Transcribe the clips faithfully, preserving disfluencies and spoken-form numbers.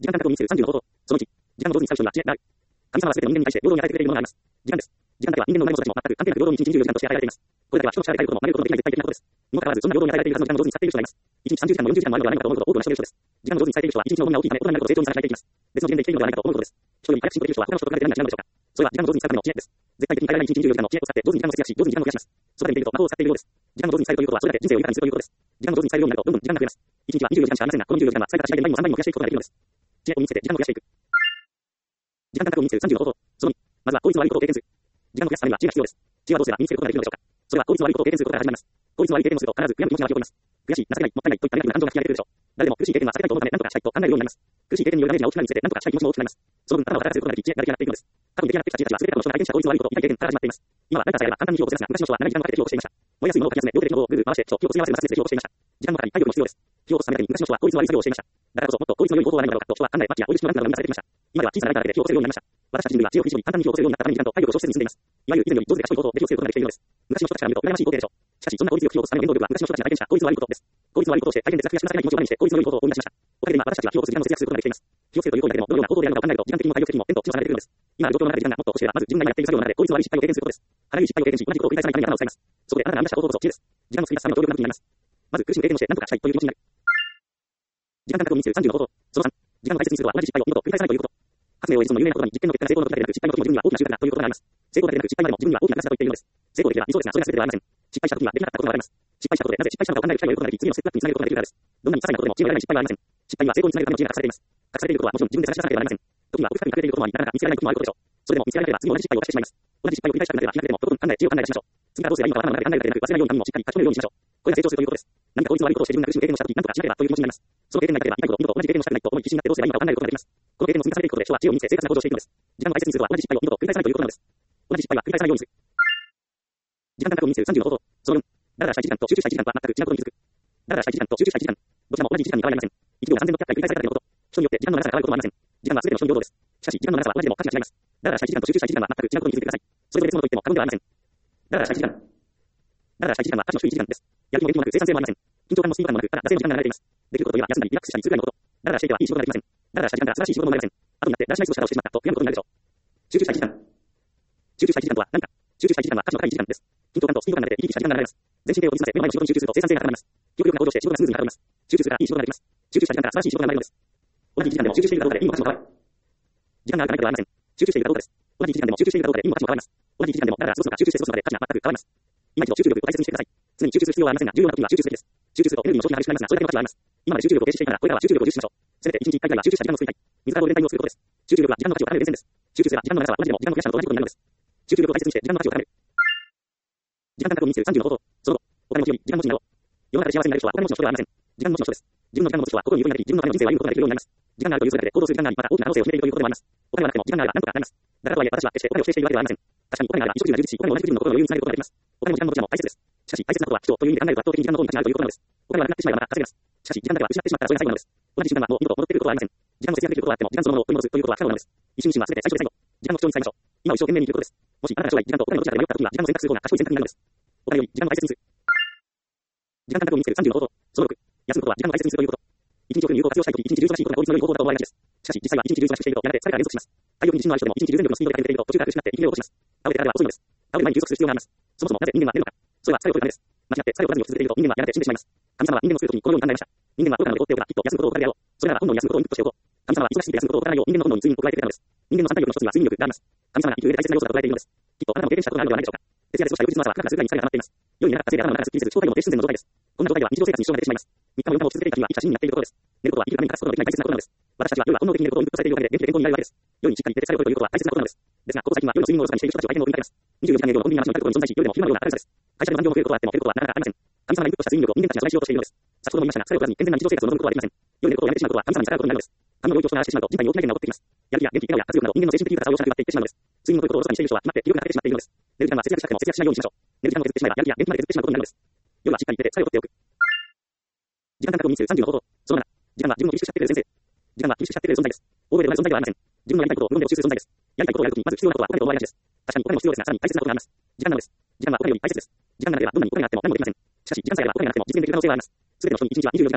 時間間隔を意味するさんじゅうの方法。そのいち、時間の上手に使う人には知恵がある。神様はすべての人間に対して平等に与えてくれているものがあります。時間です。時間だけは人間の生まれの人たちも全く関係なく平等にいちにちにじゅうよじかんとして与えられています。これだけは人として与えることも、曲げることもできない絶対的なことです。にもかかわらず、そんな平等に与えられているはずの時間の上手に使っている人がいます。いちにちさんじゅうじかんもよんじゅうじかんもあるのではないのかと思うほど多くの人が人です。時間の上手に使えている人はいちにちの重みが大きいため、大人になることを正当にさせられていきます。別の次元で生きているのではないかと思うことです。人より早く進歩できる人は他の人と比べて何が違うのでしょうか。それは時間の上手に使うための知恵です。絶対的に変えられないいちにちにじゅうよじかんの知恵を使って上手に時間を節約し、上手に時間を増やします。そばで見ていると魔法を使っているようです。時間の上手に使えるということはそれだけ人生を豊かにするということです。時間の上手に使えるようになるとどんどん時間が増えます。いちにちはにじゅうよじかんしかありませんが、このにじゅうよじかんは使えたら次第で倍もさんばいも増やしていくことができるのです。知恵を身につけて時間を増やしていく。時間間隔を意味するさんじゅうの方法。そのに、まずは効率の悪いことを経験する。時間を増やすためには知恵が必要です。知恵はどうすれば身につけることができるのでしょうか。それは効率の悪いことを経験することから始まります。効率の悪い経験をすると必ず悔やむ気持ちが湧き起こります。悔しい、情けない、もったいないといったネガティブな感情が吹き荒れているでしょう。誰でも苦しい経験が避けたいと思うため何とかしたいと考えるようになります。苦しい経験によるダメージが大きくなるにつれて何とかしたい気持ちも大きくなります。その分頭を働かせることができ知恵が出来上がっていくのです。過去に出来上がってきた知恵たちは全て他の人が体験した効率の悪いこと、痛い経験から始まっています。今は何かさえあれば簡単に火を起こせますが、昔の人は長い時間をかけて火を起こしていました。燃えやすいものをかき集め、両手で火の方をぐるぐる回して火を積み合わせる摩擦で火を起こしていました。時間の中に体力も必要です。火を起こすためだけに昔の人は効率の悪い作業をしていました。だからこそもっと効率の良い方法は何だろうかと人は考え、マッチやオイル式のランプなどが生み出されてきました。今では小さなライターだけで火を起こせるようになりました。私たち人類は知恵を非常に簡単に火を起こせるようになったために時間と体力を消費せずに済んでいます。いわゆる以前より上手で賢いことをできることができているのです。昔の人たちから見ると羨ましい光景でしょう。しかしそんな効率よく火を起こすための原動力は昔の人たちが体験した効率の悪いことです。効率の悪いことをして大変で雑費や少なさがない気持ちを我慢して効率の良いことを生み出しました。おかげで今私たちは火を起こす時間を節約することができています。火をつけるという行為だけでもどのような行動であるのかを考えると時間的にも体力的にも天と地の差が出てくるのです。今ある状況の中で時間がもっと欲しければまず自分が今やっている作業の中で効率の悪い失敗を経験することです。あらゆる失敗を経験し同じことを繰り返さないために頭を使います。そこであなたが編み出した方法こそ知恵です。時間の費やすための動力な武器になります。まず苦しむ経験をして何とかしたいという気持ちになる。時間間隔を意味するさんじゅうの方法。そのさん、時間を大切にするとは同じ失敗を二度と繰り返さないということ。発明をエジソンの有名な言葉に実験の結果で成功の時だけでなく失敗の時も自分には大きな収穫だということがあります。成功だけでなく失敗までも自分には大きな価値だと言っているのです。成功できれば理想ですがそれが全てではありません。失敗した時にはできなかったことがあります。失敗したことでなぜ失敗したのかを考える機会を得ることができ次のステップアップにつなげることができるからです。どんなに些細なことでも知恵が得られない失敗はありません。失敗には成功につなげるための知恵が隠されています。隠されていることはもちろん自分で探し出さなければなりません。時には奥深くに隠れていることもありなかなか見つからないこともあることでしょう。それでも見つからなければ次の同じ失敗を犯してしまいます。同じ失敗を繰り返したくなければ気がでもとことん考え知恵を考え出しましょう。次はどうすればいいのか頭の中で考えるだけでなく忘れないように紙にもしっかり書き留めるようにしましょう。これが成長するということです。何か効率の悪いことをして自分が苦しむ経験をした時何とかしなければという気持ちになります。その経験がなければ痛いこと二度と同じ経験をしたくないと思い必死になってどうすればいいのかを考えることができます。この経験を積み重ねていくことで人は知恵を身につけ生活が向上していくのです。時間を大切にするとは同じ失敗を二度と繰り返さないということなのです。同じ失敗は繰り返さないようにする。時間間隔を意味するさんじゅうの方法。そのよん、だらだらしたいちじかんと集中したいちじかんは全く違うことに気づく。だらだらしたいちじかんと集中したいちじかん。どちらも同じいちじかんに変わりありません。いちびょうがさんぜんろっぴゃくかい繰り返されたということ。人によって時間の長さが変わることもありません。時間は全ての人に平等です。しかし時間の長さは同じでも価値が違います。だらだらしたいちじかんと集中したいちじかんは全く違うことに気づいてください。それぞれ別物と言っても過言ではありません。だらだらしたいちじかん。だらだらしたいちじかんは価値の低いいちじかんです。やる気も元気もなく生産性もありません。緊張感もスピード感もなく、ただ惰性の時間が流れています。できることといえば休んだりリラックスしたりするぐらいのこと。だらだらしていてはいい仕事ができません。だらだらした時間から素晴らしい仕事も生まれません。後になってだらしない過ごし方をしてしまったと悔やむことになるでしょう。集中したいちじかん。集中したいちじかんとは何か。集中したいちじかんは価値の高いいちじかんです。緊張感とスピード感が出て生き生きした時間が流れます。全身でを研ぎ澄ませ、目の前の仕事に集中すると生産性が高まります。記憶力が向上して仕事がスムーズに運びます。集中するからいい仕事ができます。集中した時間から素晴らしい仕事が生まれるのです。同じいちじかんでも集中しているかどうかで意味も価値も変わる。時間があるかないかではありません。集中しているかどうかです。同じいちじかんでも集中しているかどうかで意味も価値も変わります。同じいちじかんでもだらだら過ごすのか集中して過ごすのかで価値が全く変わります。今一度集中力を大切にしてください。常に集中する必要はありませんが、重要な時には集中すべきです。集中するとエネルギーの消費が激しくなりますが、それだけの価値はあります。今まで集中力を停止していたら、これからは集中力を重視しましょう。せめて一日一回ぐらいは集中した時間を作りたい。水からゴールデンタイムを作ることです。集中力は時間の価値を高める源泉です。集中すれば時間の長さは同じでも時間の増やしなどと同じことになるのです。集中力を大切にして時間の価値を高める。時間間隔を意味するさんじゅうの方法。その後、お金持ちより時間持ちになろう。世の中で幸せになる人はお金持ちの人ではありません。時間持ちの人です。自分の時間の持ち人は心に余裕があり、自分のための人生を歩むことができるようになります。時間があるというそれだけで行動する時間があり、また大きな可能性を秘めているということでもあります。お金はなくても時間があれば何とかなります。だからとはいえ私は決してお金を否定しているわけではありません。確かにお金があれば一時が充実し、お金を同じく自分の心の余裕につなげることができます。お金も時間もどちらも大切です。しかし大切なことは人という意味で考えると圧倒的に時間の方に価値があるということなのです。お金はなくなってしまえばまた稼げます。しかし時間だけは失ってしまったらそれが最後なのです。同じ時間はもう二度と戻ってくることはありません。時間を節約できることはあっても時間そのものを取り戻すということは不可能なのです。一瞬一瞬は全て最初で最後。時間の不調に使いましょう。今を一生懸命に生きることです。もしあなたが将来時間とお金のどちらかで迷った時には時間を選択する方が賢い選択になるのです。お金より時間の大切にする。時間間隔を意味するさんじゅうの方法。そのろく、休むことは時間の大切にするということ。一日を有有効活用したいとき、一日中忙しいことが効率の良い方法だと思われがちです。しかし実際は一日中忙しくしているとやがて疲れが連続します。体力に自信のある人でも一日中全力のスピードで駆け抜けていると途中から苦しくなって息切れを起こします。倒れてからでは遅いのです。倒れる前に休息する必要があります。そもそもなぜ人間は寝るのか。それは疲れを取るためです。間違って疲れを取らずに続けていると人間はやがて死んでしまいます。神様は人間の作るときにこのように考えました。人間は愚かなので放っておけばきっと休むことを怠るであろう。それなら本能に休むことをインプットしておこう。神様は忙しすぎて休むことを怠らないよう人間の本能に睡眠を加えてくれたのです。人間の三体力の一つには睡眠力があります。神様が生きる上で大切な要素だと捉えているのです。きっとあなたも経験したことがあるのではないでしょうか。徹夜で過ごした翌日の朝はカラカラするぐらいに疲れが溜まっています。夜になった風で頭の中がすっきりせず超体温の低sun前の状態です。こんな状態では日常生活に支障が出てしまいます。みっかもよっかも続けていた日は一写真になっていることです。寝ることは生きるために欠かすことのできない大切なことなのです。私たちは夜は本能的に寝ることをインプットされているおかげで元気で健康になるわけです。夜にしっかり寝て疲れを取るということは大切なことなのです。ですがここ最近は夜の睡眠をおろそかにしている人たちを大変多く見かけます。にじゅうよじかん営業のコンビニが街の至るところに存在し、夜でも昼間のような明るさです。会社で残業も増えることはあっても減ることはなかなかありません。神様がインプットした睡眠力を人間たちが阻害しようとしているのです。先ほども言いましたが、疲れを取らずに健全な日常生活を望むことはできません。夜寝ることをやめてしまうことは神様に逆らうことになるのです。髪の領域を人が荒らしてしまうと人体に大きな変化が起こってきます。やる気や元気、笑顔や活力など人間の精神的な方を失っていってしまうのです。睡眠のということをおろそかにしている人は決まって記憶が欠けてしまっているのです。寝る時間は節約したくても節約しないようにしましょう。寝る時間を削ってしまえばやる気や元気まで削ってしまうことになるのです。夜はしっかり寝て疲れを取っておく。時間間隔を意味するさんじゅうの方法。そのなな、時間は自分を厳しくしちゃってくれる先生。時間は厳しくしちゃってくれる存在です。欧米で同じ存在ではありません。自分のやりたいことを無論で募集する存在です。やりたいことをやるときにまず必要なことはお金と思われがちです。確かにお金も必要ですが、さらに大切なことがあります。時間なのです。時間はお金より大切です。時間がなければどんなにお金があっても何もできません。しかし時間さえあればお金がなくても実現できる可能性はあります。すべての人に一日はにじゅうよじかんです。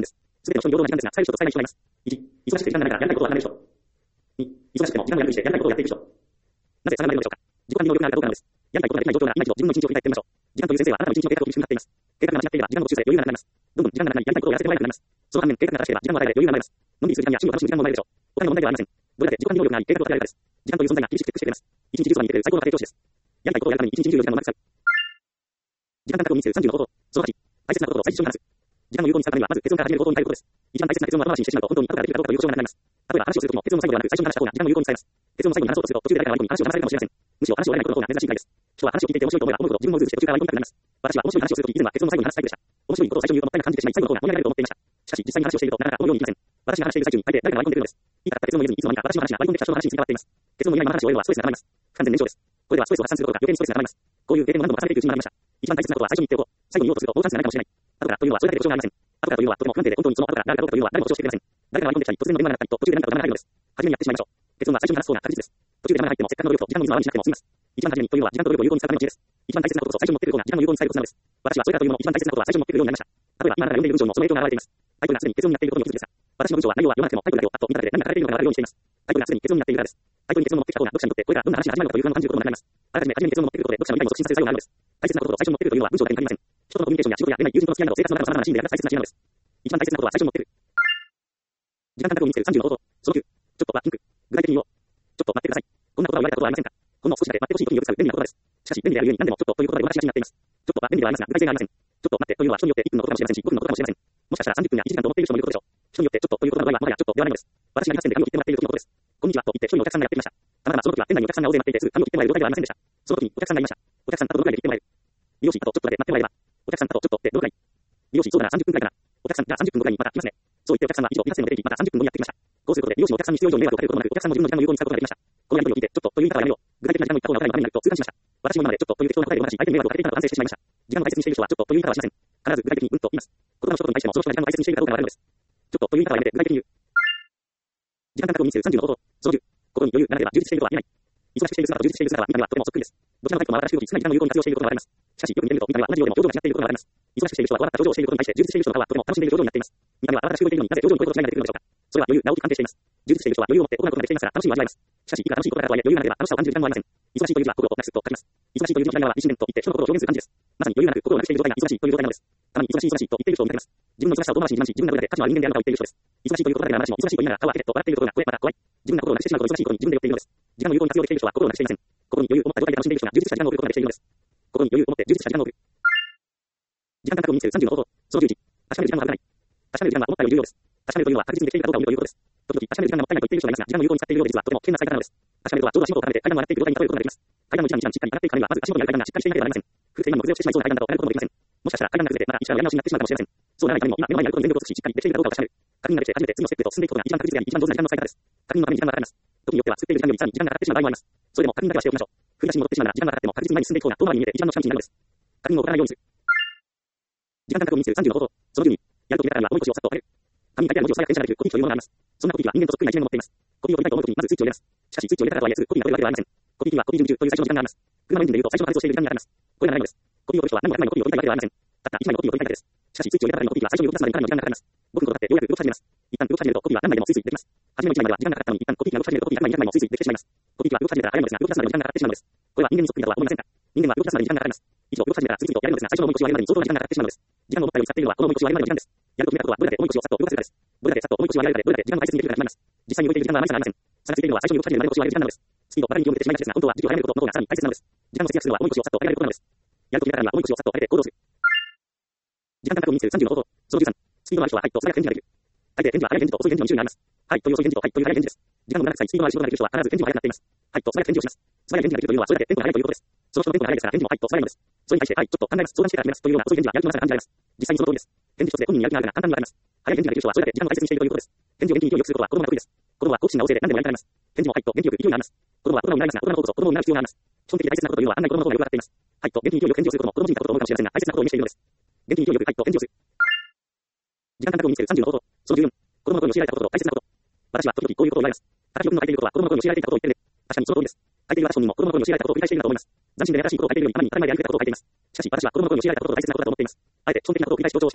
すべての人に平等な時間ですが、使える人と使えない人がいます。いち、忙しくて時間がないからやりたいことを諦める人。に、忙しくても時間をやりくりしてやりたいことをやっていく人。なぜ差が生まれるのでしょうか。自己管理能力があるかどうかなのです。やりたいことができない状況が今一度自分の一日を振り返ってみましょう。時間という先生はあなたの一日の計画を厳しくなっています。計画が間違っていれば時間の途中で余裕がなくなります。どんどん時間がなくなりやりたいことをやらせてもらえなくなります。その反面、計画が正しければ時間も与えられ余裕が生まれます。のんびりする時間や趣味を楽しむ時間も生まれるでしょう。お金の問題ではありません。どれだけ自己管理能力があり計画を立てられるかです。時間という存在が厳しくチェックしてくれます。一日じゅうそばに行ける最高の家庭教師です。やりたいことをやるために一日じゅうよじかんをうまく使う。時間感覚を見せるさんじゅうの方法。そのはち、大切なことを最初に話す。時間を有効に使うためにはまず結論から始める行動に変えることです。一番大切な結論は後回しにしてしまうと本当に後からできるかどうかという保証がなくなります。例えば話をするときも結論の最後ではなく最初に話した方が時間を有効に使えます。結論の最後に話そうとすると途中で誰かが割り込み話を邪魔されるかもしれません。むしろ話をやらないことの方が珍しい回です。人は話を聞いていて面白いと思えば思うほど自分もうずうずして途中から割り込みたくなります。私は面白い話をするとき以前は結論の最後に話すタイプでした。面白いことを最初に言うともったいなく感じてしまい最後の方が盛り上がると思っていました。しかし実際に話をしているとなかなか思うようにいきません。私が話している最中に大抵誰かが割り込んでくるのです。言いたかった結論を言えずにいつの間にか私の話が割り込んできた人の話について変わっています。結論の言い合いの話を終えるのはストレスが溜まります。不完全燃焼です。これではストレスを発散することが余計にストレスが溜まります。こういう経験を何度も重ねていくうちに学びました。一番大切なことは最初に言っておこう。最後に言おうとするともうチャンスがないかもしれない。後からというのはそれだけで保証がありません。後からというのはとても不安定で本当にその後から誰かどうかというのは誰も保証してくれません。誰かが割り込んできたり突然の電話が鳴ったりと途中で何かが生まれるのです。初めにやってしまいましょう。結論は最初に話す方が確実です。途中で電話が入ってもせっかくの努力と時間の水回りにしなくても済みます。一番初めにというのは時間と努力を有効に使うための知恵です。一番大切なことと最初に持ってくることが時間を有効に使えるコツなのです。私はそれらというもの一番大切なことは最初に持ってくるようになりました。例えば今あなたが読んでいる文章にもその影響が現れています。タイトルがすでに結論になっていることに気づきですが、私の文章は内容は読まなくてもタイトルだけをパッと見ただけで何が書かれているのかがわかるようにしています。タイトルがすでに結論になっているからです。タイトルに結論を持ってきた方が読者にとってこれからどんな話が始まるのかという不安を感じることもなくなります。あらかじめ初めに結論を持ってくることで読者の理解も促進させる作用があるのです。大切なことと最初に持ってくるというのは文章だけに限りません。人とのコミュニケーションや仕事や恋愛、友人との付き合いなど生活の中の様々なシーンで役立つ大切な知恵なのです。一番大切なことは最初に持ってくる。時間感覚を見せるさんじゅうの方法。そのきゅう、ちょっとはピンク。具体的に言おう。ちょっと待ってください。こんなことは言われたことはありませんか。ほんの少しだけ待ってほしい時によく使う便利な言葉です。しかし便利であるゆえに何でもちょっとという言葉で終わらしがちになっています。ちょっとは便利ではありますが具体性がありません。ちょっと待ってというのは人によっていっぷんのことかもしれませんしごふんのことかもしれません。もしかしたらさんじゅっぷんやいちじかんと思っている人もいることでしょう。人によってちょっとという言葉の場合はもはやちょっとではないのです。私がに発線で髪を切ってもらっている時のことです。こんにちはと言って一人のお客さんがやってきました。たまたまその時は店内にお客さんが大勢待っていてすぐ髪を切ってもらえる状態ではありませんでした。その時にお客さんがいました。お客さんあとどのくらいで切ってもらえる。美容師あとちょっとだけ待ってもらえれば。お客さんあとちょっとってどのくらい。美容師そうだなさんじゅっぷんくらいかな。お客さんじゃあさんじゅっぷんごくらいにまた来ますね。そう言ってお客さんは以上に発線の出て行きまたさんじゅっぷんごにやってきました。こうすることで美容師のお客さんに必要以上の迷惑をかけることもなくお客さんも自分の時間を有効に使うことができました。このやり取りを聞いてちょっとという言い方はやめよう。具体的な時間を言った方が分かるようなためになると痛感しました。私も今までちょっとという適当な答えでお話し相手に迷惑をかけていたのと反省してしまいました。時間を大切にしている人はちょっとという言い方はしません。必ず具体的にうんと言います。言葉の一言に対してもその人が時間を大切にしているかどうかが分かるのです。ちょっとという言い方はやめて具体的に言う。時間感覚を見せるさんじゅうの方法。そのじゅう、心に余裕がなければ充実しているとは言えない。忙しくしている姿と充実している姿は見た目はとてもそっくりです。どちらのタイプも新しい動き、少ない時間を有効に活用していることが分かります。しかしよく見てみると見た目は同じようでも表情が違っていることが分かります。忙しくしている人はこわばった表情をしていることに対して充実している人の顔はとても楽しんでいる表情になっています。見た目は慌ただしく動いているのになぜ表情のこういうこと違いが出てくるのでしょうか。それは余裕、直き関係しています。充実している人は余裕を持って行うことができていますから楽しみを味わいます。しかしいくら楽しいことだからとはいえ余裕がなければ楽しさを感じる時間もありません。忙しいという字は心をなくすと書きます。忙しいという字の左側は一心伝と言って人の心を表現する漢字です。まさに余裕がなく心をなくしている状態が忙しいという状態なのです。たまに忙しい忙しいと言っている人を見かけます。自分の忙しさを遠回しに自慢し自分がどれだけ価値のある人間であるのかを言っている人です。忙しいということだけが私も忙しいと言いながら顔を開けてと笑っていることが怖いまた怖い。自分が心をなくしてしまうことを忙しいことに自分で酔っているのです。時間を有効に活用できている人は心をなくしていません。心に余裕を持った状態で楽しんでいる人が充実した時間を送ることができているのです。心に余裕を持って充実した時間を送る。時間感覚を見せるさんじゅうの方法。そのじゅういち、確かめる時間は悪くない。確かめる時間は思ったより重要です。確かめるというのは確実にできているかどうかを見るということです。時々確かめる時間がもったいないと言っている人がいますが時間を有効に使っているようで実はとても危険な使い方なのです。確かめるとはちょうど足元を絡めて階段を上がっていく状態に例えることができます。階段の一段一段しっかり上がっていくためにはまず足元にある階段がしっかりしていなければなりません。古くて今にも崩れ落ちてしまいそうな階段だと上がることもできません。もしかしたら階段が崩れてまた一からやり直しになってしまうかもしれません。そうならないためにも今目の前にあることに全力を尽くししっかりできているかどうかを確かめる。確認ができて初めて次のステップへと進んでいくことが一番確実であり一番上手な時間の使い方です。確認のために時間がかかります。時によっては作っている時間よりさらに時間がかかってしまう場合もあります。それでも確認だけはしておきましょう。振り出しに戻ってしまうなら時間がかかっても確実に前に進んでいく方が遠回りに見えて一番の近道になるのです。確認を行わないようにする。時間感覚を見せるさんじゅうの方法。そのじゅうに、やると決めたらには重い腰をさっと上げる。紙に書いてある文字を最悪電車ができるコピー機というものがあります。そんなコピー機は人間とそっくりな一面を持っています。コピーを取りたいと思うときにまずスイッチを入れます。しかしスイッチを入れたからとはいえすぐコピーが取れるわけではありません。コピー機にはコピー準備中という最初の時間があります。車のエンジンでいうと最初の破裂をしている時間があります。これがないのです。コピーを取る人は何もやらないのコピーを取りたいわけではありません。たった一枚のコピーを取りたいだけです。しかしスイッチを入れたばかりのコピーは最初に動き出すまでにかなりの時間がかかります。ごふんほど経ってようやく動き始めます。一旦動き始めるとコピーは何枚でもスイスイできます。初めのいちまいまでは時間がかかったのに一旦コピー機が動き始めるとコピーがひゃくまいにひゃくまいもスイスイできてしまいます。コピー機は動き始めたら早いのですが動き出すまでに時間がかかってしまうのです。これは人間にそっくりだとは思いませんか。人間は動き出すまでに時間がかかります。以上動き始めたら次々とやるのですが最初の重い腰を上げるまでに相当な時間がかかってしまうのです。時間を思ったより使っているのはこの重い腰を上げるまでの時間です。やると決めたことはどれだけ重い腰をさっと動かせるかです。どれだけさっと重い腰を上げられるかでどれだけ時間を大切にできるかが決まります。実際に動いている時間はあまり差がありません。差がついているのは最初に動き始めるまでの腰を上げる時間なのです。スピードばかりに気を向けてしまいがちですが本当は時期を早めることの方がさらに大切なのです。時間を節約するのは重い腰をさっと上げられることなのです。やると決めたらには重い腰をさっと上げて行動する。時間感覚を見せるさんじゅうの方法。そのじゅうさん、スピードのある人ははいと素早く返事ができる。大抵返事は早い返事と遅い返事のに種類があります。はいという遅い返事とはいという早い返事です。時間の無駄なくさいスピードのある仕事ができる人は必ず返事が早くなっています。はいと素早く返事をします。素早い返事ができるというのはそれだけテンポが速いということです。その人のテンポが速いですから返事もはいと素早いのです。それに対してはいちょっと考えます相談してから決めますというような遅い返事はやる気のなさが感じられます。実際にその通りです。返事一つで本人にやる気があるが簡単にわかります。早い返事ができる人はそれだけ時間を大切にしているということです。返事を元気に勢いよくすることは子供が得意です。子供は好奇心が旺盛で何でもやりたがります。返事もはいと元気よく勢いがあります。子供は大人を見られますが大人のことと子供を見られる必要があります。基本的に大切なことというのは案外子供の方がよくわかっています。はいと元気に勢いよく返事をすることも子供人だことを思うかもしれませんが大切なことを意味しているのです。元気に勢いよくはいと返事をする。時間感覚を見せるさんじゅうの方法。そのじゅうよん、子供の声に教えられたことと大切なこと。私は時々こういうことを言われます。私の書いていることは子供の声に教えられていたことを言っているね。確かにその通りです。書いている私本人も子供の声に教えられたことを繰り返しているんだと思います。斬新で新しいことを書いているように頭に当たり前でやりたいことを書いています。しかし私は子供の声に教えられたことと大切なことだと思っています。あえて基本的なことを繰り返し強調しています。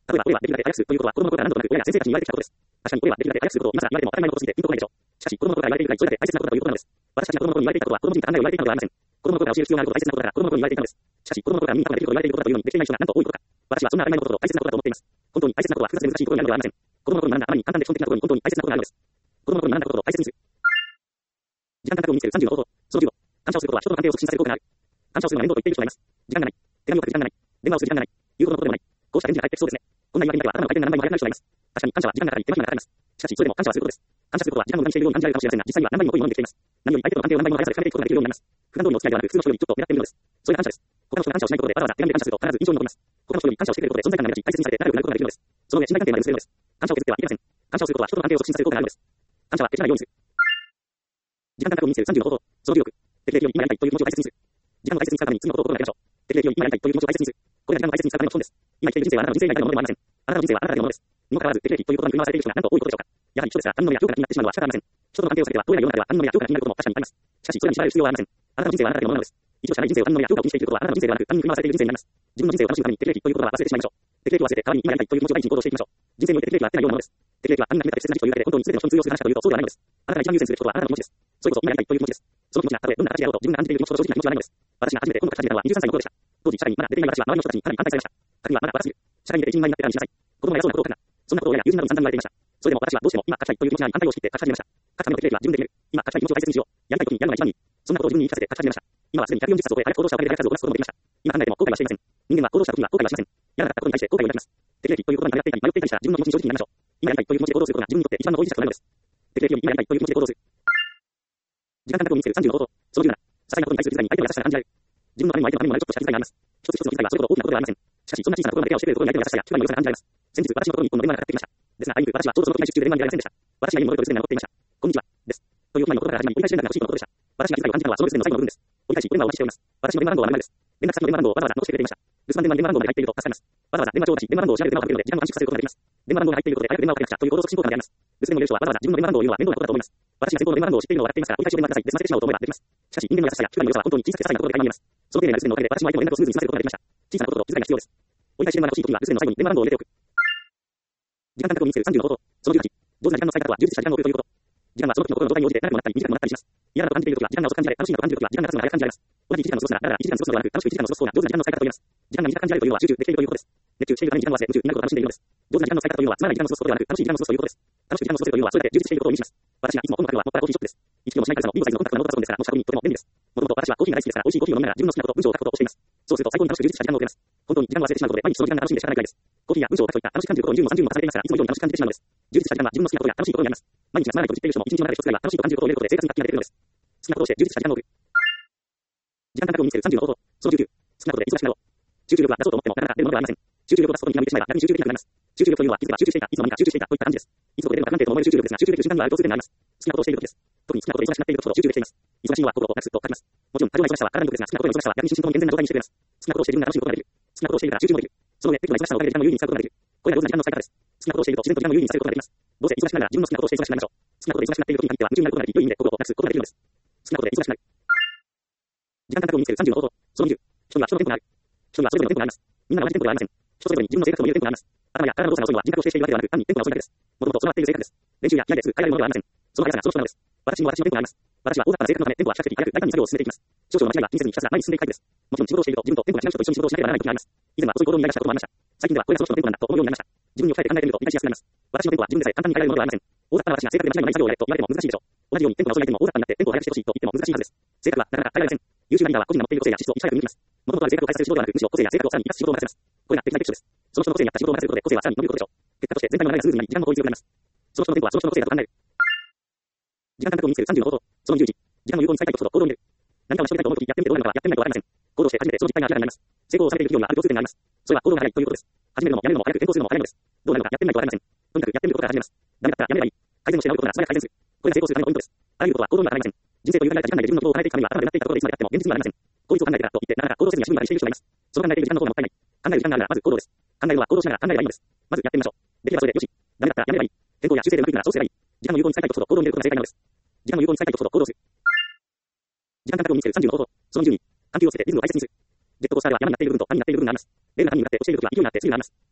例えば、俺はできるだけ早くするということは、子供の頃から何度となく親や先生たちに言われてきたことです。確かに、俺はできるだけ早くすることを今更言われても当たり前のことすぎてピンとこないでしょう。しかし、子供の頃から言われているくらいそれだけ大切なことだということなのです。私たちが子供の頃に言われていたことは、子供人から考えを言われていたのではありません。子供の頃から教える必要があること、大切なことだから、子供の頃に言われていたのです。しかし、子供の頃からみんなができることを言われていることだというのにできていない人がなんと多いことか。私はそんな当たり前のことと大切なことだと思っています。本当に大切なことは複雑で難しいことになるのではありません。子供の頃に学んだあまりに簡単で基本的なことに本当に大切なことがあるのです。子供の頃に学んだことを大切にする。時間感覚を見つけるさんじゅうの方法。そのじゅうご。感謝をすることは人との関係を促進させる効果がある。感謝をするのは面倒と言っている人がいます。時間がない。手紙を書く時間がない。電話をする時間がない。言うことのことでもない。こうした返事が返ってきそうですね。こんな言い訳にだけは頭の回転が何倍も速くなる人がいます。確かに感謝は時間がかかり手間暇がかかります。しかし、それでも感謝はすることです。感謝することは時間を無駄にしているように感じられるかもしれませんが、実際には何倍にも濃いものにできています。何より相手との関係を何倍も速さで深めていくことができるようになります。普段通りのお付き合いではなく、普通の人よりちょっと狙ってみるのです。それが感謝です。他の人が感謝をしないことでわざわざ手紙で感謝すると必ず印象に残ります。他の人より感謝をしてくれることで存在感が目立ち、大切にされて仲良くなることができるのです。その上、信頼関係まで結べるのです。感謝を削ってはいけません。感謝をすることは人との関係を促進させる効果があるのです。感謝はケチらないようにする。時間感覚を見つけるさんじゅうの方法。そのじゅうろく。適齢期を今やりたいという気持ちを大切にする。時間を大切に使うために次のことを心がけましょう。適齢期を今やりたいという気持ちを大切にする。これが時間を大切に使うための本です。今生きている人生はあなたの人生以外のものではありません。あなたの人生はあなただけのものです。にもかかわらず、適齢期ということに振り回されている人が何と多いことでしょうか。やはり人ですら他人の目や評価になってしまうのは仕方ありません。人との関係を避けては、どうやら世の中では他人の目や評価が気になることも確かにあります。しかし、それに縛られる必要はありません。あなたの人生はあなただけのものなのです。一度しかない人生を他人の目や評価を気にしていることはあなたの人生ではなく、他人に振り回されている人生になります。自分の人生を楽しむために適齢期ということは忘れてしまいましょう。適齢期を忘れて代わりに今やりたいという気持ちを第一に行動していきましょう。人生において適齢期は手ないようなものです。適齢期は他人が決めた決断事というだけで本当に全ての人に通用する話かというとそうではないのです。あなたが一番優先することはあなたの気持ちです。それこそ今やりたいという気持ちです。その気持ちがたとえどんな形であろうと自分が感じている気持ちと正直な気持ちはないのです。私が初めて今度書き始めたのはにじゅうさんさいの頃でした。当時社会にまだ出ていない私は周りの人たちにかなり反対されました。書きはまだ若すぎる。社会に出て一人前になってからにしなさい。子供が偉そうなことを書くな。そんなことを親や友人などに散々言われていました。それでも私はどうしても今書きたいという気持ちがあり反対を押し切って書き始めました。書くための適齢期は自分で決める。今書きたい気持ちを大切にしよう。やりたい時にやるのが一番いい。そんなことを自分に言い聞かせて書き始めました。今はすでにひゃくよんじゅっさつを超え、早く行動したおかげでひゃくさつをこなすこともできました。今考えても後悔はしていません。人間は行動した時には後悔はしません。やらなかったことに対して後悔を抱きます。適齢期ということに迷っていたり迷っていたりしたら自分の気持ちに正直になりましょう。今やりたいという気持ちで行動することが自分にとって一番の合理的なことなのです。適齢期より今やりたいという気持ちで行動する。時間感覚を見つけるさんじゅうの方法。そのじゅうなな。些細なことに対する気遣いに相手の優しさが感じられる。自分のためにも相手のためにもあるちょっとした気遣いがあります。一つ一つの気遣いはそれほど大きなことではありません。しかし、そんな小さな心までケアをしてくれることに相手の優しさや気遣いの良さが感じられます。先日、私のところに一本の電話がかかってきました。ですが、あいにく私はちょうどその時内出中で電話に出られませんでした。私が家に戻ると留守電が残っていました。こんにちは。です。というお決まりのことから始まり、折り返し連絡が欲しいとのことでした。私が気遣いを感じたのはその留守電の最後の部分です。折り返し、お電話をお待ちしております。私の電話番号は何々です。連絡先の電話番号をわざわざ残してくれていました。留守番電話に電話番号まで入っていると助かります。わざわざ電話帳を出し、電話番号を調べて電話をかけるので時間を短縮させることができます。電話番号が入っていることで早く電話をかけなくちゃという行動促進効果があります。留守電の領収はわざわざ自分の電話番号を言うのは面倒なことだと思います。私が先方の電話番号を知っているのを分かっていますから、折り返しを電話くださいで済ませてしまおうと思えばできます。しかし、人間の優しさや気遣いの良さは本当に小さくて些細なことで垣間見えます。その丁寧な留守電のおかげで私も相手の連絡をスムーズに済ませることができました。小さなことと気遣いが必要です。折り返し電話が欲しいときには留守電の最後に電話番号を入れておく。時間感覚を見つけるさんじゅうの方法。そのじゅうはち。上手な時間の使い方は充実した時間を送るということ。時間はその時の心の状態に応じて長くもなったり短くもなったりします。嫌なと感じているときは時間が遅く感じられ、楽しいなと感じるときは時間が経つのが早く感じられます。同じいちじかんの過ごすなら、だからいちじかんの過ごすのではなく、楽しくいちじかんの過ごす方が上手な時間の使い方と言います。時間が短く感じられるというのは集中できているということです。熱中しているために時間を忘れ、夢中になることを楽しんでいるのです。上手な時間の使い方というのはつまらない時間の過ごすことではなく、楽しい時間の過ごすということです。楽しく時間を過ごせるというのはそれだけ充実していることを意味します。私がいつも本を書くのはもっぱらコーヒーショップです。いちキロもしない軽さのビーゴサイズのコンパクトなノートパソコンですから、持ち運びにとても便利です。もともと私はコーヒーが大好きですから、美味しいコーヒーを飲みながら自分の好きなこと、文章を書くことをしています。そうすると最高に楽しく充実した時間を送れます。本当に時間を忘れてしまうことで、毎日その時間が楽しみで仕方ないくらいです。コーヒーや文章を書くといった楽しく感じることをにじゅうもさんじゅうも重ねていますから、いつも以上に楽しく感じてしまうのです。充実した時間は自分の好きなことや楽しいことになります。毎日がつまらないと知っている人も一日の中で一つくらいは楽しいと感じることを入れることで生活に活気が出てくるのです。好きなことをして充実した時間を送る。時間感覚を見つけるさんじゅうの方法。そのじゅうきゅう。好きなことで忙しくなろう。集中力は出そうと思ってもなかなか出るものではありません。集中力を出すことに気が向いてしまえば逆に集中できなくなります。集中力というのは気づけば集中していた、いつの間にか集中していたといった感じです。いつどこで出るのか不安定と思える集中力ですが、集中できる瞬間があるとすべてになります。好きなことをしているときです。特に好きなことで忙しくなっているときほど集中できています。忙しいのは心をなくすと書きます。もちろん過剰な忙しさは体にとってですが、好きなことの忙しさは逆に心身ともに健全な状態にしてくれます。好きなことをして自分が楽しむことができる。好きなことをしているから集中もできる。その上、適度な忙しさのおかげで時間も有意に使うことができる。これが上手な時間の使い方です。好きなことをしていると自然と時間も有意にさせることができます。どうせ忙しくなら自分の好きなことをして忙しくなりましょう。好きなことで忙しくなっているときに限っては夢中になることができ、良い意味で心をなくすことができるのです。好きなことで忙しくなる。時間感覚を見つけるさんじゅうの方法。そのにじゅう。人には人のテンポがある。人にはそれぞれのテンポがあります。みんなが同じテンポではありません。人それぞれに自分の性格とも言えるテンポがあります。頭や体の動作の遅いのは人格を指定しているわけではなく、単にテンポが遅いだけです。もともと備わっている性格です。練習や気合ですぐ変えられるものではありません。その速さがその人なのです。私も私のテンポがあります。私は大雑把な性格のためテンポは比較的速く大胆に作業を進めていきます。少々の間違いは気にせずにひたすら前に進んでいくタイプです。もちろん仕事をしていると自分とテンポが違う人と一緒に仕事をしなければならない時があります。以前は遅い行動にイライラしたこともありました。最近ではこれがその人のテンポなんだと思うようになりました。自分に置き換えて考えてみると理解しやすくなります。私のテンポは自分でさえ簡単に変えられるものではありません。大雑把な私が正確で間違いのない作業をやれと言われても難しいでしょう。同じようにテンポが遅い相手も大雑把になってテンポを速くしてほしいと言っても難しいはずです。性格はなかなか変えられません。優秀なリーダーは個人が持っている個性や資質をいち早く見抜きます。もともとある性格を開発する仕事ではなく、むしろ個性や性格をさらに生かす仕事を任せます。これが適材適所です。その人の個性に合った仕事を任せることで個性はさらに伸びることでしょう。結果として全体の流れがスムーズになり、時間も効率よくなります。その人のテンポはその人の個性だと考える。時間感覚を見つけるさんじゅうの方法。そのにじゅういち。時間を有効に使いたいとすると行動に出る。何かを成し遂げたいと思うとき、やってみてどうなるのかはやってみないとわかりません。行動して初めてその実態が明らかになります。成功をされている企業がある共通点があります。それは行動が早いということです。始めるのもやめるのも早く転校するのも早いのです。どうなるのかやってみないとわかりません。とにかくやってみることから始めます。ダメだったらやめればいい。改善をして直ることなら素早く改善する。これが成功するためのポイントです。あらゆることは行動にはかかりません。人生という限られた時間内で自分のことを叶えていくためには頭でなっていたことでいつまでやっても現実にはなりません。効率を考えてからと言ってなかなか行動せずに足踏みばかりしている人がいます。その考えている時間の方がもったいない。考える時間があるならまず行動です。考えるのは行動しながら考えればいいのです。まずやってみましょう。できればそれでよし。ダメだったらやめればいい。健康や修正でうまくいくならそうすればいい。時間を有効に使いたいとすると行動に出ることが正解なのです。時間を有効に使いたいとすると行動する。時間感覚を見つけるさんじゅうの方法。そのじゅうに。緩急をつけてリズムを大切にする。ジェットコースターでは山になっている部分と谷になっている部分があります。レールが谷に向かって落ちているときは勢いがあって次があります。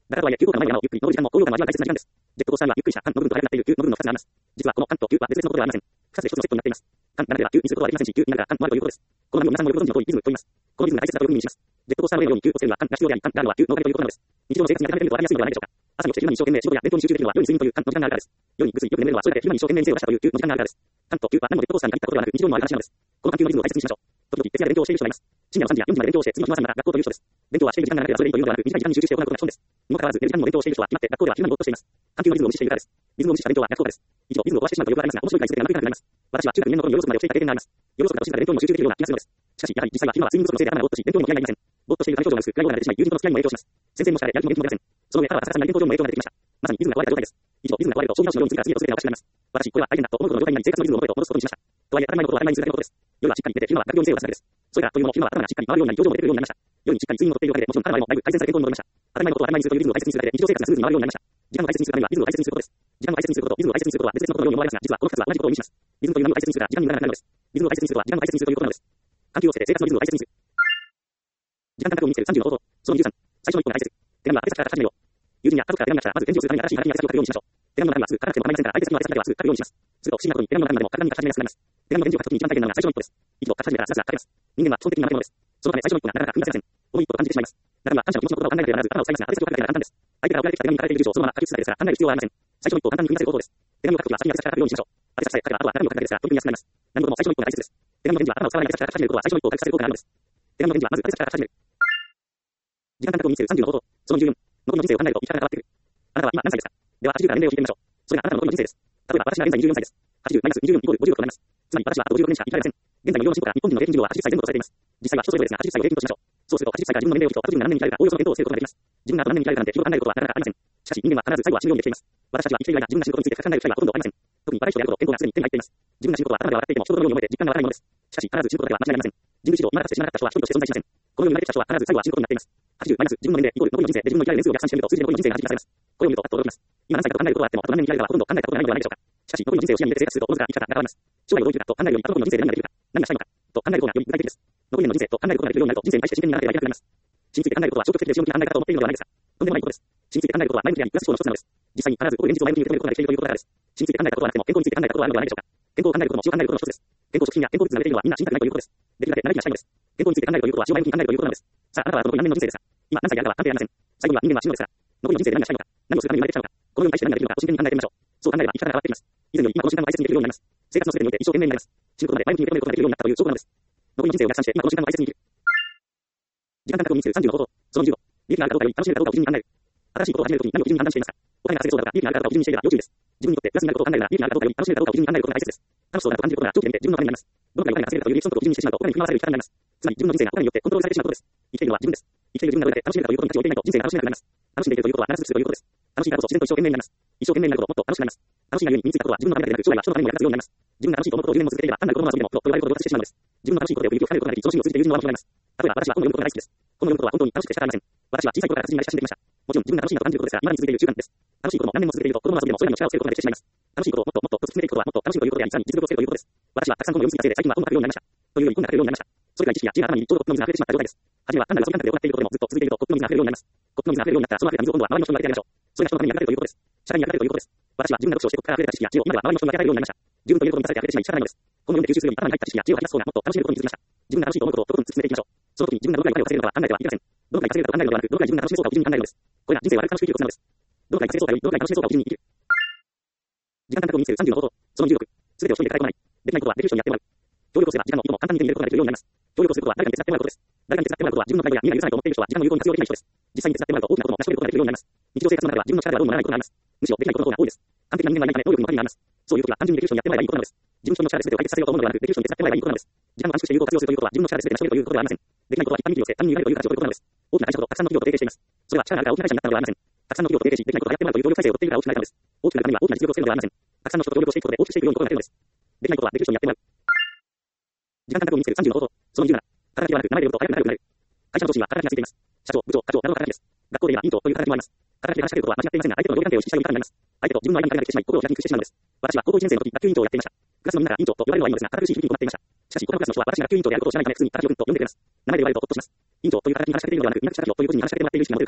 だからとはいえ、急降下の前の山をゆっくり登る時間も高揚感の味わい大切な時間です。ジェットコースターにはゆっくりした間の部分と速くなっている急の部分のふたつがあります。実はこの間と急は別々のことではありません。ふたつでひとつのセットになっています。間ならでは急にすることはできませんし、急になるから間もあるということです。この波を皆さんもよくご存知の通りリズムと言います。このリズムが大切だというふうに意味します。ジェットコースターの例のように急とセルは間が必要であり、間があるのは急のおかげということなのです。日常の生活に当てはめてみるとわかりやすいのではないでしょうか。朝に起きて昼間に一生懸命仕事や勉強に集中できるのは夜に睡眠という間の時間があるからです。夜にぐっすりよく眠れるのはそれだけ昼間に一生懸命店を出したという急の時間があるからです。間と急は何もジェットコースターに限ったことではなく日常のある話なのです。この間急のリズムを大切にしましょう。時々徹夜で勉強をしている人がいます。深夜のさんじやよじまで勉強をして次の日の朝になら学校という人です。勉強はしている時間が長ければそれでいいというのではなく短い時間に集中して行うことが基本です。にもかかわらず寝る時間にも勉強をしている人は決まって学校では昼間にぼーっとしています。間急のリズムを無視しているからです。リズムを無視した勉強は逆効果です。以上、リズムを壊してしまうとよくありますが面白い回数で学びがなくなります。私は中学にねんの頃に夜遅くまでをしていた経験があります。夜遅くまでをしていたら勉強にも集中できるような気がするのです。しかし、やはり実際は昼間は睡眠不足のせいで頭がぼーっとし、勉強にも気合が入りません。ぼーっとしているため表情が薄く、暗いようが出てしまい、友人との付き合いにも影響します。先生も力でやる気も元気も出ません。その上からは朝から勉強にも影響が出てきました。まさにリズムが壊れた状態です。以上、リズムが壊れると将棋倒しのように次から次へと全てがおかしくなります。私、これは大変だと思うことの状態になり生活のリズムを元へと戻すことにしました。とはいえ、当たり前のことは当たり前にするだけのことです。夜はしっかり寝て、昼間は学業に精を出すだけです。それからというのも昼間は頭がしっかり回るようになり、表情も出てくるようになりました。夜にしっかり睡眠をとっているおかげで、もちろん体の前もだいぶ改善され健康に戻りました。当たり前のことを当たり前にするというリズムを大切にするだけで、日常生活がスムーズに回るようになりました。時間を大切にするためにはリズムを大切にすることです。時間を大切にすることとリズムを大切にすることは別々のことのように思われますが、実はこのふたつは同じことを意味します。リズムという波を大切にするが時間に無駄がなくなるのです。リズムを大切にすることは時間を大切にするということなのです。環境を捨てて生活のリズムを大切にする。時間感覚を見つけるさんじゅうの方法。そのにじゅうさん。最初の一歩が大切。手紙は宛先から書き始めよう。友人や家族から手紙が来たら、まず返事をするために新しい形に書くようにしましょう。手紙の中身はすぐ書かなくても構いませんから、相手先の宛先だけはすぐ書くようにします。すると不思議なことに手紙の中身でも書き紙が書き始めやすくなります。手紙の返事を書くときに一番大変なのが最初の一歩です。一度書き始めたらさらさら書けます。人間は基本的に怠け者です。そのため最初の一歩がなかなか踏み出せません。この一歩と感じてしまいます。中身は感謝の気持ちのことを考えなければならず、頭を使いますが、宛先を書くだけなら簡単です。相手から送られてきた手紙に書かれている住所をそのまま書き写すだけですが、考える必要はありません。最初の一歩を簡単に踏み出せる方法です。手紙を書くときは先に宛先から書くようにしましょう。宛先さえ書けばあとは中身を書くだけですが、取り組みやすくなります。何事も最初の一歩が大切です。手紙の返事は頭を使わない宛先から書き始めることは最初の一歩を回復させる効果があるのです。手紙の返事はまず宛先から書き始める。時間感覚を見つけるさんじゅうの方法。そのにじゅうよん。残りの人生を考えると生き方が変わってくる。あなたは今何歳ですか？でははちじゅうから年齢を聞いてみましょう。それがあなたの残りの人生です。例えば私は現在にじゅうよんさいです。はちじゅうマイナスにじゅうよんイコールごじゅうろくとなります。つまり私はあとごじゅうろくねんしか生きられません。現在の医療進歩から日本人の平均寿命ははちじゅっさい前後とされています。実際は人それぞれですがはちじゅっさいを平均としましょう。そうするとはちじゅっさいから自分の年齢を聞くとあとじゅうななねんに生きられるか、おおよその検討をすることができます。自分があと何年に生きられるかなんて日頃考えることはなかなかありません。しかし人間は必ず最後は死ぬようにできています。私たちは生きている間、自分が死ぬことについて深く考える機会はほとんどありません。特に若い人であると健康がすでに手に入っています。自分が死ぬことは頭では笑っていても人のように思えて実感がわからないものです。しかし必ず死ぬことだけは間違いありません。人類史上生まれかつて死ななかった人は一人として存在しません。この世に生まれてきた人は必ず最後は死ぬことになっています。はちじゅうマイナス自分の年齢イコール残りの人生で自分の生きられる年数を逆算してみると数字で残りの人生がはじき出されます。これを見るとパッと驚きます。今何歳かと考えることはあってもあと何年に生きられるかはほとんど考えたことがないのではないでしょうか。しかし残りの人生を視野に入れて生活するとおのずから生き方が現れます。将来をどう生きるかと考えるよりあと残りの人生で何ができるか、何がしたいのかと考える方がより具体的です。残りの人生と考えることができるようになると人生に対して真剣にならなければいけなくなります。死について考えることは消極的で消極的な考え方と思っているのではないですか。とんでもないことです。死について考えることは前向きでありプラス思考の一つなのです。実際に必ずこういう現実を前向きに受け止めることができているということからです。死について考えたことはなくても健康について考えたことはあるのではないでしょうか。健康を考えることも死を考えることの一つです。健康食品や健康グッズが売れているのはみんな死にたくないということです。できるだけ長生きがしたいのです。健康について考えるということは死を前向きに考えるということなのです。さあ、あなたは残り何年の人生ですか。今何歳であるかは関係ありません。最後には人間は死ぬのですから。残りの人生で何がしたいのか、何をするために生まれてきたのか、この世に対して何ができるのかを真剣に考えてみましょう。そう考えれば生き方が変わってきます。以前より今この時間を大切にできるようになります。生活の全てにおいて一生懸命になります。死ぬことまで前向きに受け止めることができるようになったという証拠なのです。残りの人生を逆算して今この時間を大切に生きる。時間感覚を見つけるさんじゅうの方法。そのにじゅうご。利益があるかどうかより楽しめるかどうかを基準に考える。新しいことを始めるときに何を基準に判断していますか。お金が稼げそうだとか利益があるかどうかを基準にしていれば要注意です。自分にとってプラスになることを考えるなら利益があるかどうかより楽しめるかどうかを基準に考えることが大切です。楽しそうだと感じることが長期で見て自分のためになります。どのくらいお金が稼げるかという理想とを基準にしてしまうとお金に振り回される生き方になります。つまり自分の人生がお金によってコントロールされてしまうことです。生きているのは自分です。生きている自分がどれだけ楽しめるかということに価値を置いていないと人生が楽しめなくなります。楽しんでいるということはならずするということです。楽しいからこそ自然と一生懸命になります。一生懸命になるほどもっと楽しくなります。楽しいがゆえに身についたことは自分のためだけでなく将来は人のためにも役立つようになります。自分が楽しいと思うことをじゅうねんも続けていれば単なる子供遊びでもと言われることをしてしまうのです。自分の楽しいことで奥行きを深めることができ、その真を通じて友人の輪を広げます。例えば私は本を読むことが大好きです。本を読むことは本当に楽しくて仕方ありません。私は小さい頃から活字になり親しんできました。もちろん自分が楽しいなと感じることですが、未だに続いている習慣です。楽しいことも何年も続けていると子供遊びでもそれに力をつけることができてしまいます。楽しいことをもっともっと進めていくことはもっと楽しいということであり、さらに実力をつけるということです。私はたくさん本を読みすぎたせいで最近は本を書くようになりました。というより本が書けるようになりました。それが知識や知恵が頭にちょうどコップの水が溢れてしまった状態です。初めは単なる遊び感覚で行っていることでもずっと続いているとコップの水が溢れるようになります。コップの水が溢れるようになったらその溢れた水を今度は周りの人に分けてあげましょう。それが人のために役立てるということです。社会に役立てるということです。私は自分が読書をしてコップから溢れた知識や知恵を今では周りの人に分け与えるようになりました。自分ということに出されて溢れてしまい仕方ないのです。この読んで吸収するように頭に入った知識や知恵を吐き出す方がもっと楽しめることに気づきました。自分が楽しいと思うことをとことん突き詰めていきましょう。その時に自分がどのくらいお金を稼げるのかは考えてはいけません。どのくらい稼げるかと考えるのではなく、どのくらい自分が楽しめそうかを基準に考えるのです。これが人生を悪く楽しく生きるコツなのです。どのくらい稼げそうかよりどのくらい楽しめそうかを基準に生きる。時間感覚を見つけるさんじゅうの方法。そのじゅうろく。すべてを一人で抱え込まない。できないことはできる人にやってもらう。協力をすれば時間もいとも簡単に手に入れることができるようになります。協力をすることは誰かに手伝ってもらうことです。誰かに手伝ってもらうことは自分のプライドや未来が許さないと思っている人は時間の有効に活用できない人です。実際に手伝ってもらうと大きなことも成し遂げることができるようになります。日常生活の中では自分の力ではどうもならないことがあります。むしろできないことの方が多いです。完璧な人間がいないため能力の限りがあります。そういう時は単純にできる人にやってもらえばいいことなのです。自分一人の力で全てを解決させようと思うのではなく、できる人に手伝ってもらえばいいことなのです。時間を短縮して有効活用するということは自分の力で全て成し遂げるということではありません。できないことは一般に利用して単に委ねるという形を取ることなのです。大きな会社ほどたくさんの企業と提携しています。それは力があるから大きな会社になったのではありません。たくさんの企業と提携し、できないことをやってもらうという協力体制を取っているから大きくなれたのです。大きくなるためには大きな実力をつけるのではありません。たくさんの人と協力をしていくことで大きくしていくように心がけるのです。できないことはできる人にやってもらう。時間感覚を見つけるさんじゅうの方法。そのにじゅうなな。働きはなく、生で読むと早く仲良くなる。会社の上司には働きがついています。社長、部長、課長などの働きです。学校では委員長という働きもあります。働きで話しかけることは間違っていませんが、相手との上下関係を意識したようになります。相手と自分の間に壁ができてしまい、心を開きにくくしてしまうのです。私は高校いちねん生の時、学級委員長をやっていました。クラスのみんなが委員長と呼ばれるのはいいのですが、堅苦しい日々に行っていました。しかし、他のクラスの人は私が学級委員長であることを知らないため、普通に働きを君と呼んでくれます。名前で呼ばれるとほっとします。委員長という働きに話しかけているのではなく、みなくし働きをということに話しかけてもらっている意識が持てるからです。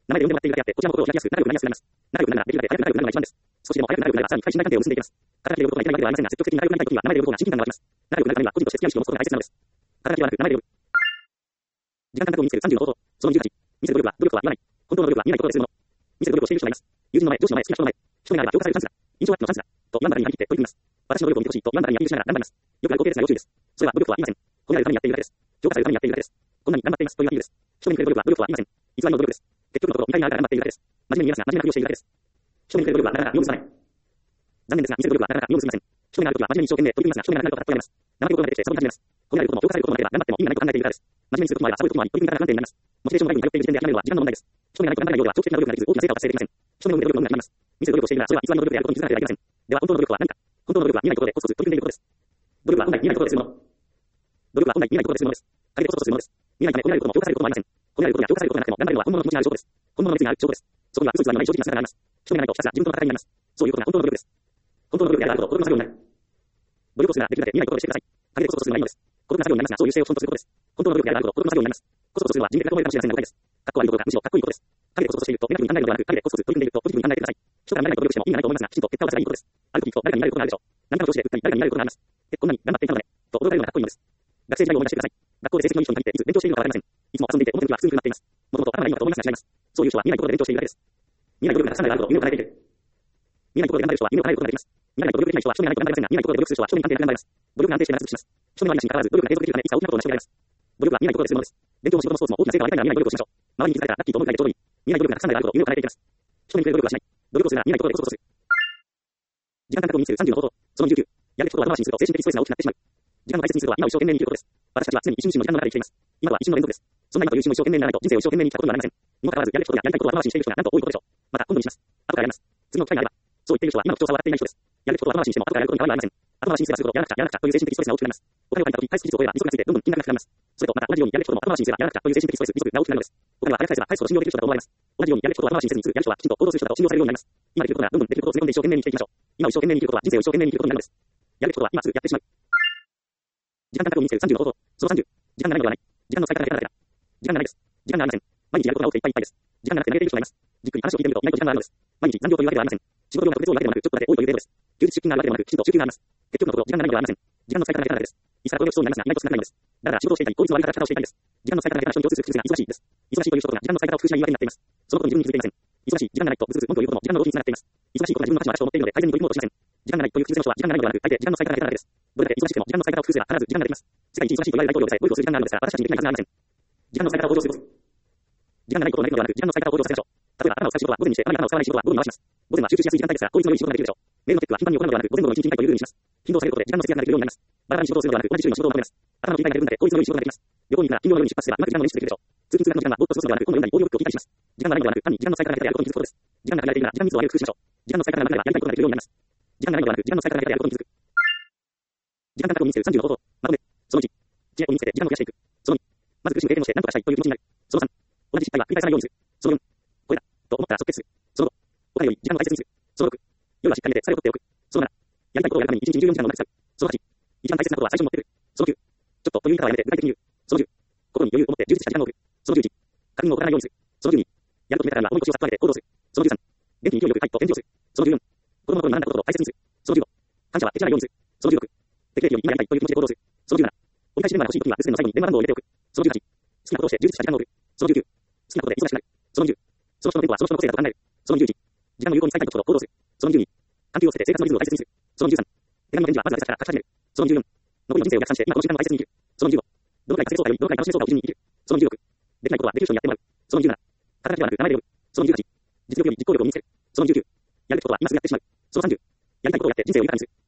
名前で呼んでもらっているだけあって、こちらも心を開きやすく、仲良くなりやすくなります。仲良くなるなら、できるだけ早く仲良くなるのが一番です。少しでも早く仲良くなれば、さらに深い信頼関係を結んでいけます。肩書きで呼ぶことが一番いいわけではありませんが、積極的に仲良くなりたいときには、名前で呼ぶ方が親近感が湧きます。仲良くなるためには、個人として付き合う意識を持つことが大切なのです。肩書きではなく、名前で呼ぶ。時間感覚を見せるさんじゅうの方法。そのじゅうはち。見せる努力は、努力は言わない。本当の努力は見えないことでするもの。見せる努力をしている人がいます。友人の前、上司の前、好きな人の前。人になれば評価されるチャンスだ。印象アップのチャンスだ。と言わんばかりに張り切って取り組みます。私の努力を見てほしいと言わんばかりにアピールしながら頑張ります。よくある光景ですが要注意です。それは努力は言いません。褒められるためにやっているだけです。評価されるためにやっているだけです。こんなに頑張っていますというアピールです。人にくれる努力は努力は言いません。偽りの努力です。結局のところ、見たいながら頑張っているだけです。真面目に言いますが、真面目なふりをしているだけです。人にくれる努力はなかなか実を結ばない。残念ですが、見せる努力はなかなか実を結びません。人になるときは真面目に一生懸命取り組みますが、人にならなくなるとはっとやめます。生意気を考えてきてサボり始めます。褒められることも評価されることもなければ頑張っても意味がないと考えているからです。真面目にすることもあればサボることもあり、取り組み方が不安定になります。モチベーションがないように頼っている時点で諦めるのは時間の問題です。人にならないと頑張らないようでは長期的な努力ができず大きな成果を達成できません。人に努力の運が決まります。見せる努力をしているならそれは偽りの努力であることに気づかなければいけません。では本当の努力は何か。本当の努力は見えないことでコツコツ取り組んでいることです。努力は本来見えないことでするもの。努力は本来見えないことでするものです。陰でコツコツするものです。見えないため褒められることも評価されることもありません。褒められることや評価されることがなくても頑張るのは本物の気持ちがある証拠です。本物の熱意がある証拠です。そこには嘘偽りのない正直な姿があります。人にならないとひたすら自分との戦いになります。そういうことが本当の努力です。本当の努力であること、孤独な作業になる。努力をするならできるだけ見えないことでしてください。陰でコツコツするのはいいのです。孤独な作業になりますが、そういう姿勢を尊重することです。本当の努力であること、孤独な作業になります。コツコツするのは人的な思えるかもしれませんが誤解です。かっこ悪いことがむしろかっこいいことです。陰でコツコツしているとネガティブに考えるのではなく、陰でコツコツ取り組んでいるとポジティブに考えてください。人からなれないと努力しても意味がないと思いますが、きちんと結果を出せばいいことです。ある時と誰かになれることがあるでしょう。何かの調子で打ったり誰かになれることがあります。え、こんなに頑張っていたのね。と驚かれるのがかっこいいのです。学生時代を思い出してください。学校で成績のいい人に限っていつ勉強しているのかわかりません。いつも遊んでいて表向きは普通になっています。もともと頭がいいのかと思いますが違います。そういう人は見えないところで勉強しているだけです。見えない努力がたくさんあることを夢を叶えている。見えないところで頑張る人は夢を叶えることができます。見えないと努力できない人は人にならないと頑張れませんが、見えないところで努力する人は人に関係なく頑張れます。努力が安定して長続きします。人にはなしにかかわらず努力が継続できるためいつか大きなことを成し遂げられます。努力は見えないところでするものです。勉強も仕事もスポーツも大きな成果を上げたいなら見えない努力をしましょう。周りに気づかれたらラッキーと思うくらいでちょうどいい。見えない努力がたくさんあることを夢を叶えていきます。人にくれる努力はしない。努力をするなら見えないところでコツコツする。時間感覚を見せるさんじゅうの方法。そのじゅうきゅう。やるべきことは後回しにすると精神的ストレスが大きくなってしまう。時間の大切にするとは今を一生懸命に生きることです。私たちは常に一瞬一瞬の時間の中で生きています。今は一瞬の連続です。そんな今という一瞬を一生懸命にならないと人生を一生懸命に生きたことになりません。にもかかわらずやるべきことややりたいことを後回しにしている人がなんと多いことでしょう。また今度にします。後からやります。次の機会があれば。そう言っている人は今の不調さを笑っていない人です。やるべきことを後回しにしても後からやることに変わりはありません。後回しにすればするほどやらなくちゃやらなくちゃという精神的ストレスが大きくなります。お金を借りたとき、返す期日を超えれば利息がついてどんどん金額が膨らみます。それとまた同じようにやるべきことも後回しにすればやらなくちゃという精神的ストレス、利息が大きくなるのです。お金は早く返せば返すほど信用できる人だと思われます。同じようにやるべきことを後回しにせずにするやる人はきちんと行動する人だと信用されるようになります。今できることならどんどんできることを詰め込んで一生懸命に生きていきましょう。今を一生懸命に生きることは人生を一生懸命に生きることになるのです。やるべきことは今すぐやってしまう。時間感覚を見せるさんじゅうの方法。そのさんじゅう。時間がないのではない。時間の使い方が下手だけだ。時間がないです。時間がありません。毎日やることが多くていっぱいいっぱいです。時間がなくて寝ている人がいます。じっくり話を聞いてみると意外と時間があるのです。毎日残業というわけではありません。仕事量が特別多いわけでもなくちょっとだけ多いという程度です。休日出勤があるわけでもなくきちんと週休があります。結局のところ時間がないのではありません。時間の使い方が下手だけです。いつからこれをしそうになりますが意外と少なくないのです。だから仕事をしていたり効率の悪い働き方をしていたいです。時間の使い方が下手な人に共通する癖が忙しいです。忙しいという人が時間の使い方を工夫しない言い訳になっています。そのことに自分に気づいていません。忙しい、時間がないとブツブツ文句を言うことも時間の浪費につながっています。忙しいことが自分の価値を私と思っているので改善に取り組もうとしません。時間がないという不屈の人は時間がないのではなく大抵時間の使い方が下手なだけです。どれだけ忙しくても時間の使い方を工夫すれば必ず時間ができます。世界一忙しいと言われる大統領でさえゴルフをする時間があるのですが私たちにできないはずがありません。時間の使い方を向上すること。時間がないことをないのではなく時間の使い方を向上させましょう。例えば頭を使う仕事は午前にしてあまり頭を使わない仕事は午後に回します。午前は集中しやすい時間帯ですが効率の良い仕事ができるでしょう。メールのチェックは頻繁に行うのではなく午前午後の一日にいっかいというふうにします。頻度を下げることで時間の節約ができるようになります。バラバラに仕事をするのではなく同じ種類の仕事をまとめます。頭の切り替えができるので効率の良い仕事ができます。旅行に行くなら金曜の夜に出発すればうまく時間の捻出できるでしょう。通勤通学の時間はぼーっと過ごすのではなく本を読んだりオーディオブックを聞いたりします。時間がないのではなく単に時間の使い方が下手であることに気づくことです。時間が限られているなら時間密度を上げる工夫しましょう。時間の使い方がなくなればやりたいことができるようになります。時間がないのではなく時間の使い方が下手であることに気づく。時間感覚を見せるさんじゅうの方法。まとめ。そのいち。知恵を見つけて時間を増やしていく。そのに。まず苦しむ経験をして何とかしたいという気持ちになる。そのさん。同じ失敗は繰り返さないようにする。そのよん。これだと思ったら即決する。そのご。お金より時間を大切にする。そのろく。夜はしっかり寝て疲れを取っておく。そのなな。やりたいことをやるためにいちにちにじゅうよじかんをうまく使う。そのはち。一番大切なことは最初に持ってくる。そのきゅう。ちょっとという言い方はやめて具体的に言う。そのじゅう。心に余裕を持って充実した時間を置く。そのじゅういち。確認を行わないようにする。そのじゅうに。やると決めたからには重い腰を差し加えて行動する。そのじゅうさん。元気に勢いよくはいと返事をする。そのじゅうよん。子供の頃に学んだことを大切にする。そのじゅうご。感謝は手じゃないようにする。そのじゅうろく。できるように今やりたいという気持ちで行動する。そのじゅうなな。折り返し電話が欲しいときは留守電の最後に電話番号を入れておく。そのじゅうはち。好きなことをして充実した時間を送る。そのじゅうきゅう。好きなことで忙しくなる。そのじゅう。その人のテンポはその人の個性だと考える。そのじゅういち。時間を有効に使いたいと行動する。そのじゅうに。環境を捨てて生活のリズムを大切にする。そのじゅうさん。手紙の返事はまず私たちから書き始める。そのじゅうよん。残りの人生を逆算して今この時間を大切に生きる。そのじゅうご。どのくらい稼げそうかよりどのくらい楽しめそうかを基準に生きる。そのじゅうろく。できないことはできる人にやってもらう。そのじゅうなな。肩書きではなく名前で呼ぶ。そのじゅうはち。実力より実行力を見つける。そのじゅうきゅう。やるべきことは今すぐやってしまう。そのさんじゅう。やりたいことをやって人生を豊かにする。